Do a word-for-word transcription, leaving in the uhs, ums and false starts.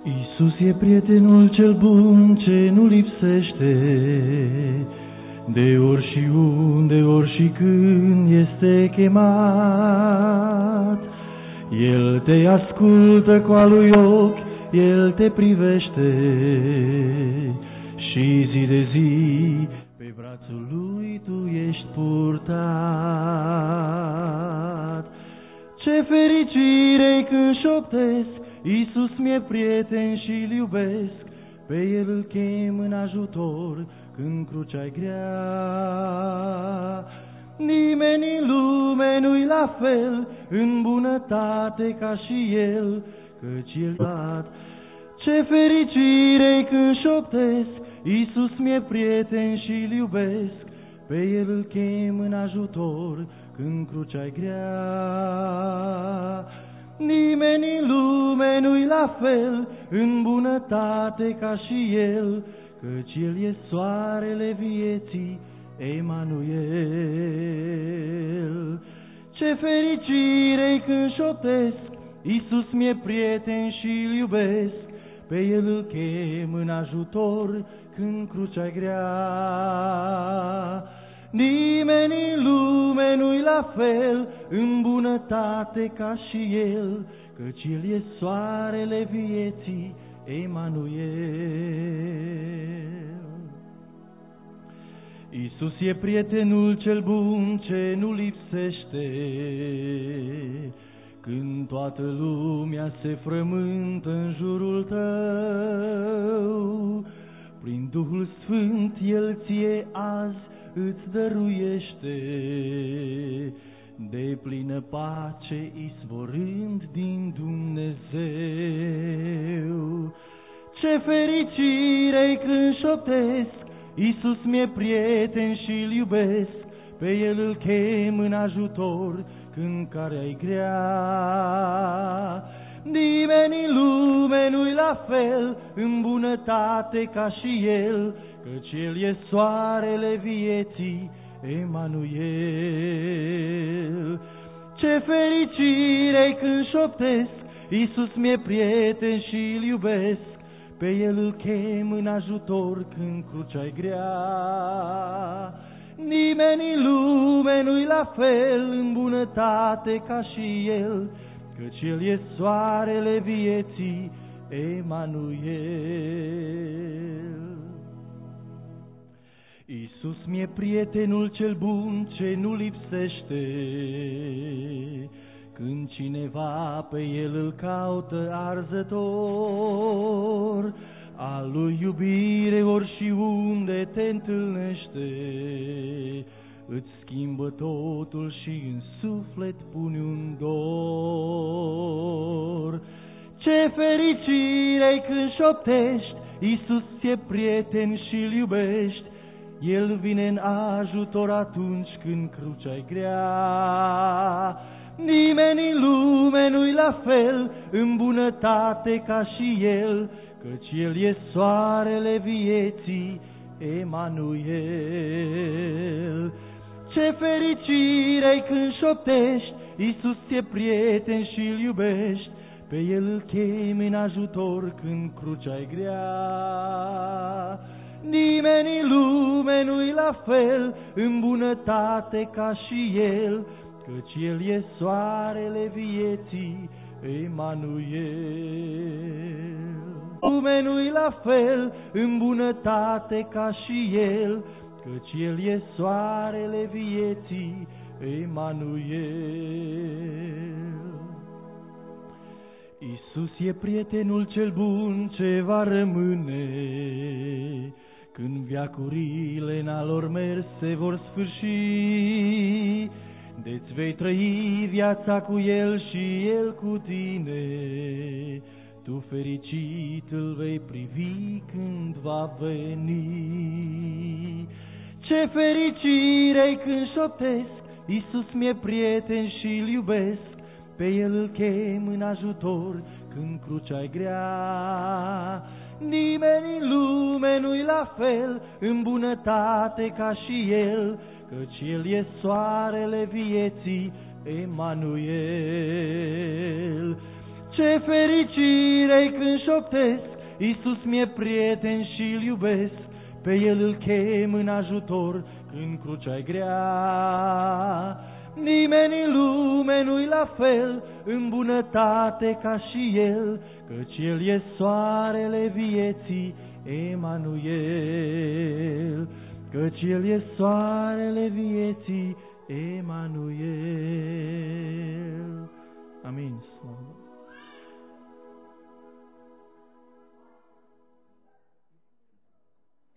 Iisus e prietenul cel bun ce nu lipsește, de ori și unde, ori și când este chemat. El te ascultă cu al lui ochi, El te privește și zi de zi pe brațul lui tu ești purtat. Ce fericire când șoptesc, Iisus mi-e prieten și-L iubesc, pe El îl chem în ajutor când crucea-i grea. Nimeni în lume nu-i la fel în bunătate ca și El, căci El dat. Ce fericire când șoptesc, Iisus mi-e prieten și-L iubesc, pe El îl chem în ajutor când crucea-i grea. Nimeni în lume nu-i la fel în bunătate ca și El, căci El e soarele vieții, Emanuel. Ce fericire când șoptesc, Iisus mi-e prieten și-L iubesc, pe El îl chem în ajutor când crucea-i grea. Nimeni în lume nu-i la fel în bunătate ca și El, căci El e soarele vieții, Emanuel. Iisus e prietenul cel bun ce nu lipsește, când toată lumea se frământă în jurul tău. Prin Duhul Sfânt El ție azi îți dăruiește de plină pace, izvorând din Dumnezeu. Ce fericire când șoptesc, Iisus mi-e prieten și-L iubesc, pe El îl chem în ajutor când calea-i grea. Nimeni în lume nu-i la fel în bunătate ca și El, căci El e soarele vieții, Emanuel. Ce fericire când șoptesc, Iisus mi-e prieten și-L iubesc, pe El îl chem în ajutor când crucea-i grea. Nimeni în lume nu-i la fel în bunătate ca și El, căci El e soarele vieții, Emanuel. Iisus mi-e prietenul cel bun ce nu lipsește, când cineva pe El îl caută arzător. A Lui iubire ori și unde te întâlnește, îți schimbă totul și în suflet pune un dor. Ce fericire când șoptești, Iisus e prieten și-L iubești, El vine în ajutor atunci când crucea-i grea. Nimeni în lume nu-i la fel în bunătate ca și El, căci El e soarele vieții, Emanuel. Ce fericire când șoptești, Iisus e prieten și-L iubești, pe El îl chemi în ajutor când crucea-i grea. Nimeni în lume nu-i la fel în bunătate ca și El, căci El e soarele vieții, Emanuel. Lume nu-i la fel în bunătate ca și El, căci El e soarele vieții, Emanuel. Iisus e prietenul cel bun ce va rămâne, când veacurile în al lor mers se vor sfârși. De-ți vei trăi viața cu El și El cu tine, tu fericit îl vei privi când va veni. Ce fericire când șoptesc, Iisus mi-e prieten și-L iubesc, pe El îl chem în ajutor când crucea-i grea. Nimeni în lume nu-i la fel în bunătate ca și El, căci El e soarele vieții, Emanuel. Ce fericire când șoptesc, Iisus mi-e prieten și-L iubesc, pe El îl chem în ajutor când crucea-i grea. Nimeni în lume nu-i la fel în bunătate ca și El, căci El e soarele vieții, Emanuel. Căci El e soarele vieții, Emanuel. Amin. Slavă.